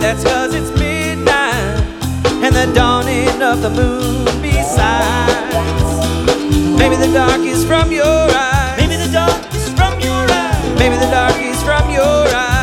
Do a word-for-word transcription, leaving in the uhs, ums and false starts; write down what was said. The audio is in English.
That's 'cause it's midnight and the dawning of the moon besides. Maybe the dark is from your eyes. Maybe the dark is from your eyes. Maybe the dark is from your eyes.